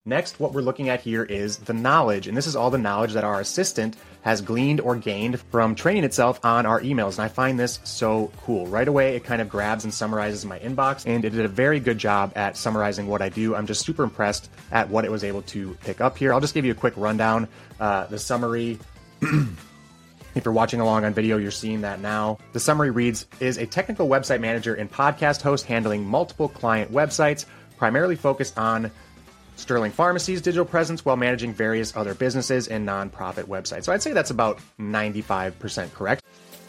Next, what we're looking at here is the knowledge, and this is all the knowledge that our assistant has gleaned or gained from training itself on our emails, and I find this so cool. Right away, it kind of grabs and summarizes my inbox, and it did a very good job at summarizing what I do. I'm just super impressed at what it was able to pick up here. I'll just give you a quick rundown. The summary... If you're watching along on video, you're seeing that now. The summary reads, is a technical website manager and podcast host handling multiple client websites, primarily focused on Sterling Pharmacy's digital presence while managing various other businesses and nonprofit websites. So I'd say that's about 95% correct.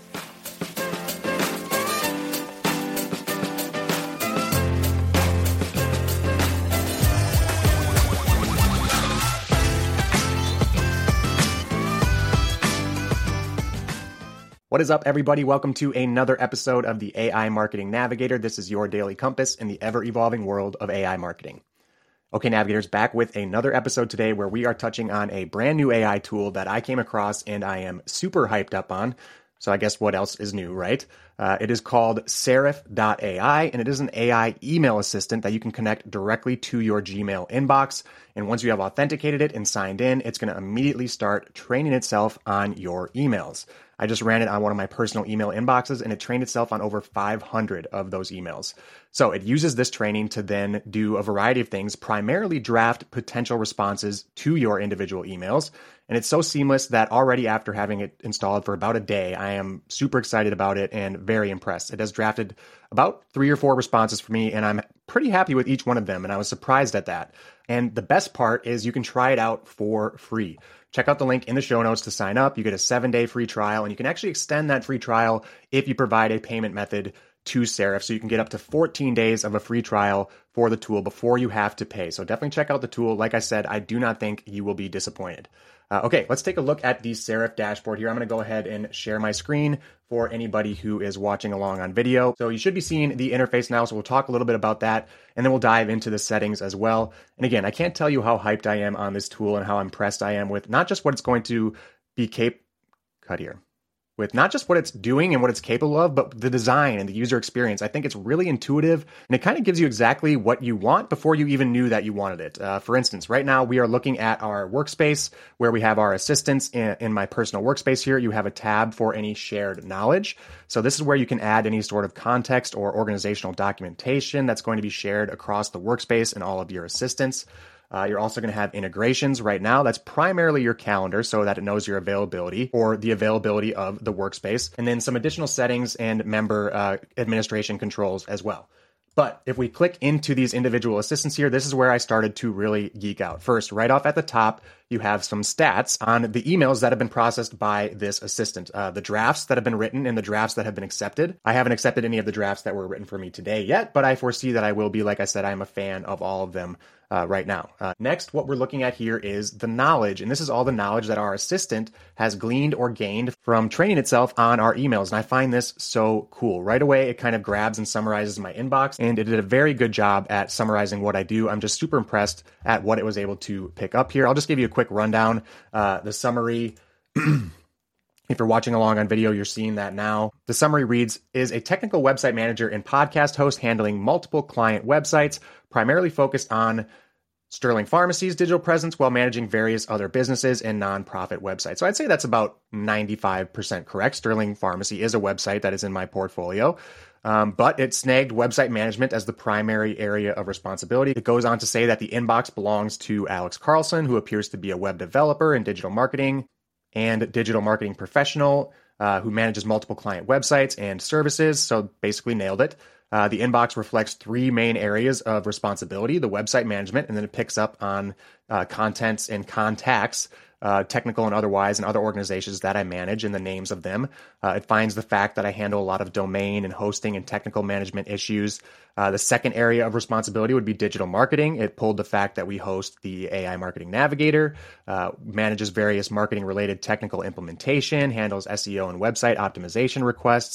What is up, everybody? Welcome to another episode of the AI Marketing Navigator. This is your daily compass in the ever-evolving world of AI marketing. Okay, Navigators, back with another episode today where we are touching on a brand new AI tool that I came across and I am super hyped up on. So I guess what else is new, right? It is called Seraph.ai, and it is an AI email assistant that you can connect directly to your Gmail inbox. And once you have authenticated it and signed in, it's going to immediately start training itself on your emails. I just ran it on one of my personal email inboxes, and it trained itself on over 500 of those emails. So it uses this training to then do a variety of things, primarily draft potential responses to your individual emails. And it's so seamless that already after having it installed for about a day, I am super excited about it and very impressed. It has drafted about 3 or 4 responses for me, and I'm pretty happy with each one of them, and I was surprised at that. And the best part is you can try it out for free. Check out the link in the show notes to sign up. You get a 7-day free trial, and you can actually extend that free trial if you provide a payment method to Seraph. So you can get up to 14 days of a free trial for the tool before you have to pay. So definitely check out the tool. Like I said, I do not think you will be disappointed. Okay, let's take a look at the Seraph dashboard here. I'm going to go ahead and share my screen for anybody who is watching along on video. So you should be seeing the interface now, so we'll talk a little bit about that, and then we'll dive into the settings as well. And again, I can't tell you how hyped I am on this tool and how impressed I am with not just what it's going to be with not just what it's doing and what it's capable of, but the design and the user experience. I think it's really intuitive, and it kind of gives you exactly what you want before you even knew that you wanted it. For instance, right now we are looking at our workspace where we have our assistants. In my personal workspace here, you have a tab for any shared knowledge. So this is where you can add any sort of context or organizational documentation that's going to be shared across the workspace and all of your assistants. You're also going to have integrations right now. That's primarily your calendar so that it knows your availability or the availability of the workspace, and then some additional settings and member administration controls as well. But if we click into these individual assistants here, this is where I started to really geek out. First, right off at the top, you have some stats on the emails that have been processed by this assistant. The drafts that have been written and the drafts that have been accepted. I haven't accepted any of the drafts that were written for me today yet, but I foresee that I will be. Like I said, I'm a fan of all of them right now. Next, what we're looking at here is the knowledge, and this is all the knowledge that our assistant has gleaned or gained from training itself on our emails, and I find this so cool. Right away, it kind of grabs and summarizes my inbox, and it did a very good job at summarizing what I do. I'm just super impressed at what it was able to pick up here. I'll just give you a quick rundown. The summary... If you're watching along on video, you're seeing that now. The summary reads, is a technical website manager and podcast host handling multiple client websites, primarily focused on Sterling Pharmacy's digital presence while managing various other businesses and nonprofit websites. So I'd say that's about 95% correct. Sterling Pharmacy is a website that is in my portfolio, but it snagged website management as the primary area of responsibility. It goes on to say that the inbox belongs to Alex Carlson, who appears to be a web developer and digital marketing professional who manages multiple client websites and services. So basically nailed it. The inbox reflects 3 main areas of responsibility: the website management, and then it picks up on contents and contacts, technical and otherwise, and other organizations that I manage and the names of them. It finds the fact that I handle a lot of domain and hosting and technical management issues. The second area of responsibility would be digital marketing. It pulled the fact that we host the AI Marketing Navigator, manages various marketing-related technical implementation, handles SEO and website optimization requests.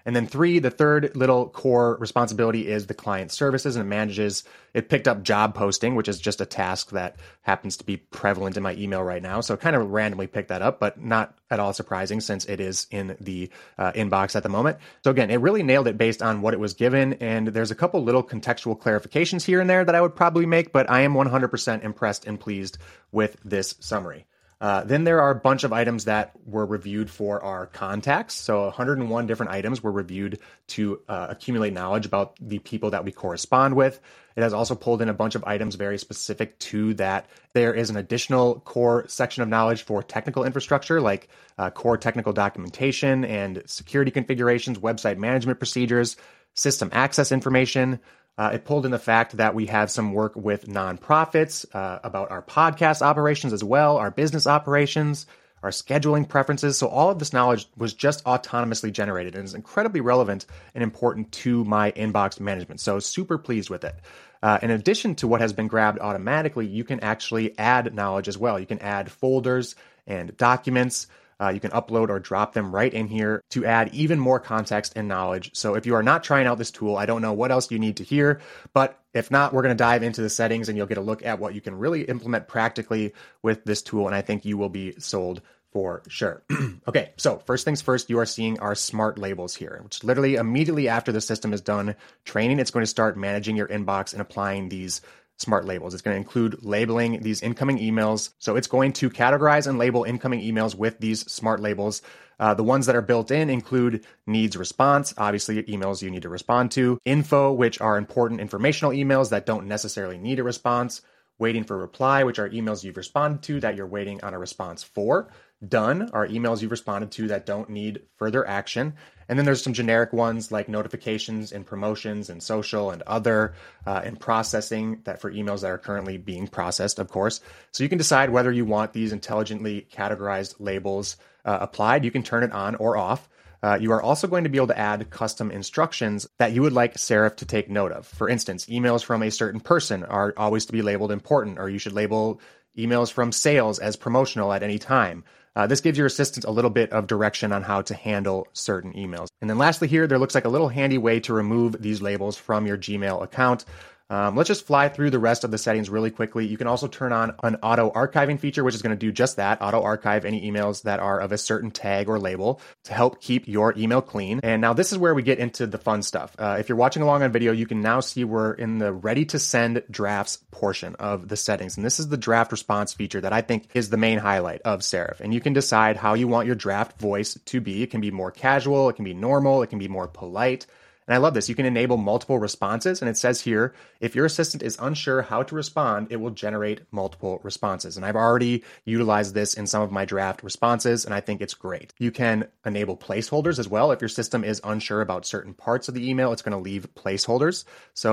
And then 3, the third little core responsibility is the client services, and it picked up job posting, which is just a task that happens to be prevalent in my email right now. So kind of randomly picked that up, but not at all surprising since it is in the inbox at the moment. So again, it really nailed it based on what it was given. And there's a couple little contextual clarifications here and there that I would probably make, but I am 100% impressed and pleased with this summary. Then there are a bunch of items that were reviewed for our contacts. So 101 different items were reviewed to accumulate knowledge about the people that we correspond with. It has also pulled in a bunch of items very specific to that. There is an additional core section of knowledge for technical infrastructure, like core technical documentation and security configurations, website management procedures, system access information. It pulled in the fact that we have some work with nonprofits about our podcast operations as well, our business operations, our scheduling preferences. So all of this knowledge was just autonomously generated and is incredibly relevant and important to my inbox management. So super pleased with it. In addition to what has been grabbed automatically, you can actually add knowledge as well. You can add folders and documents. You can upload or drop them right in here to add even more context and knowledge. So if you are not trying out this tool, I don't know what else you need to hear, but if not, we're going to dive into the settings and you'll get a look at what you can really implement practically with this tool. And I think you will be sold for sure. Okay, so first things first, you are seeing our smart labels here, which literally immediately after the system is done training, it's going to start managing your inbox and applying these smart labels. It's going to include labeling these incoming emails. So it's going to categorize and label incoming emails with these smart labels. The ones that are built in include needs response, obviously emails you need to respond to, info, which are important informational emails that don't necessarily need a response, waiting for reply, which are emails you've responded to that you're waiting on a response for, done are emails you've responded to that don't need further action. And then there's some generic ones like notifications and promotions and social and other and processing that for emails that are currently being processed, of course. So you can decide whether you want these intelligently categorized labels applied. You can turn it on or off. You are also going to be able to add custom instructions that you would like Seraph to take note of. For instance, emails from a certain person are always to be labeled important, or you should label emails from sales as promotional at any time. This gives your assistant a little bit of direction on how to handle certain emails. And then lastly here, there looks like a little handy way to remove these labels from your Gmail account. Let's just fly through the rest of the settings really quickly. You can also turn on an auto archiving feature, which is going to do just that, auto archive any emails that are of a certain tag or label to help keep your email clean. And now this is where we get into the fun stuff. If you're watching along on video, you can now see we're in the ready to send drafts portion of the settings. And this is the draft response feature that I think is the main highlight of Seraph. And you can decide how you want your draft voice to be. It can be more casual, it can be normal, it can be more polite. And I love this. You can enable multiple responses. And it says here, if your assistant is unsure how to respond, it will generate multiple responses. And I've already utilized this in some of my draft responses, and I think it's great. You can enable placeholders as well. If your system is unsure about certain parts of the email, it's going to leave placeholders.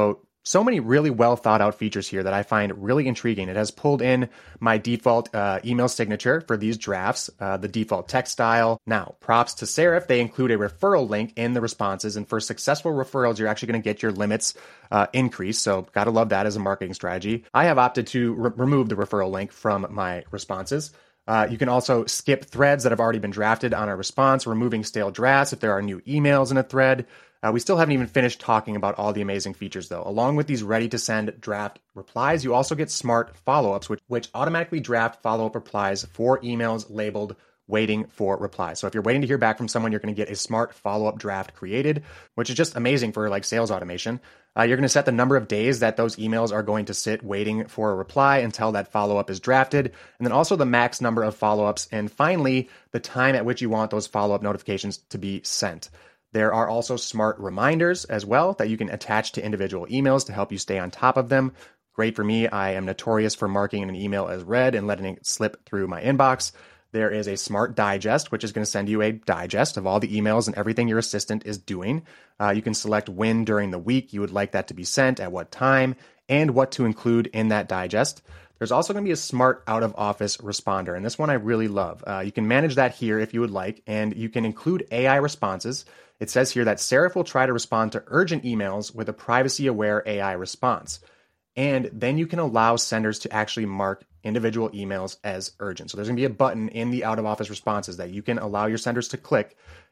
So many really well thought out features here that I find really intriguing. It has pulled in my default email signature for these drafts, the default text style. Now, props to Seraph, they include a referral link in the responses. And for successful referrals, you're actually going to get your limits increased. So gotta love that as a marketing strategy. I have opted to remove the referral link from my responses. You can also skip threads that have already been drafted on a response, removing stale drafts if there are new emails in a thread. We still haven't even finished talking about all the amazing features, though. Along with these ready-to-send draft replies, you also get smart follow-ups, which automatically draft follow-up replies for emails labeled waiting for reply. So if you're waiting to hear back from someone, you're going to get a smart follow-up draft created, which is just amazing for like sales automation. You're going to set the number of days that those emails are going to sit waiting for a reply until that follow-up is drafted, and then also the max number of follow-ups, and finally, the time at which you want those follow-up notifications to be sent. There are also smart reminders as well that you can attach to individual emails to help you stay on top of them. Great for me. I am notorious for marking an email as read and letting it slip through my inbox. There is a smart digest, which is going to send you a digest of all the emails and everything your assistant is doing. You can select when during the week you would like that to be sent, at what time, and what to include in that digest. There's also going to be a smart out-of-office responder, and this one I really love. You can manage that here if you would like, and you can include AI responses. It says here that Seraph will try to respond to urgent emails with a privacy-aware AI response. And then you can allow senders to actually mark individual emails as urgent. So there's going to be a button in the out-of-office responses that you can allow your senders to click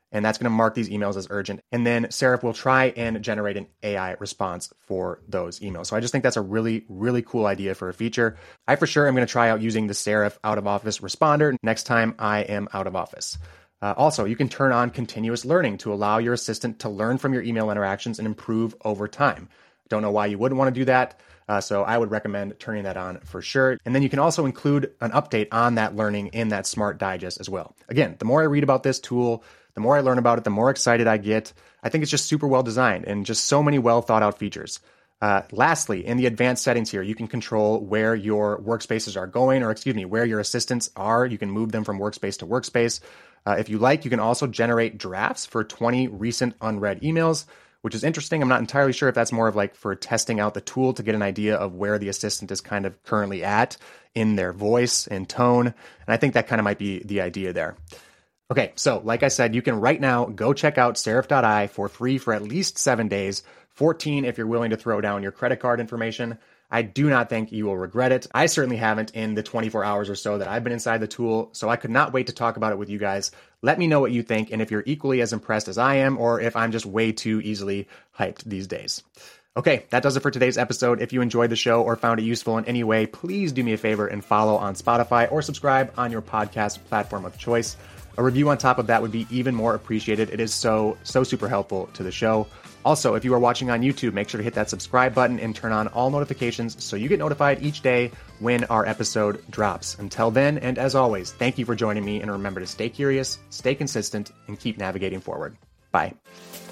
and that's going to mark these emails as urgent. And then Seraph will try and generate an AI response for those emails. So I just think that's a really, really cool idea for a feature. I for sure am going to try out using the Seraph out of office responder next time I am out of office. Also, you can turn on continuous learning to allow your assistant to learn from your email interactions and improve over time. Don't know why you wouldn't want to do that. So I would recommend turning that on for sure. And then you can also include an update on that learning in that Smart Digest as well. Again, the more I read about this tool, the more I learn about it, the more excited I get. I think it's just super well designed and just so many well thought out features. Lastly, in the advanced settings here, you can control where your workspaces are going, or where your assistants are. You can move them from workspace to workspace. If you like, you can also generate drafts for 20 recent unread emails, which is interesting. I'm not entirely sure if that's more of like for testing out the tool to get an idea of where the assistant is kind of currently at in their voice and tone. And I think that kind of might be the idea there. Okay, so like I said, you can right now go check out Seraph.ai for free for at least 7 days, 14 if you're willing to throw down your credit card information. I do not think you will regret it. I certainly haven't in the 24 hours or so that I've been inside the tool, so I could not wait to talk about it with you guys. Let me know what you think and if you're equally as impressed as I am, or if I'm just way too easily hyped these days. Okay, that does it for today's episode. If you enjoyed the show or found it useful in any way, please do me a favor and follow on Spotify or subscribe on your podcast platform of choice. A review on top of that would be even more appreciated. It is so super helpful to the show. Also, if you are watching on YouTube, make sure to hit that subscribe button and turn on all notifications so you get notified each day when our episode drops. Until then, and as always, thank you for joining me, and remember to stay curious, stay consistent, and keep navigating forward. Bye.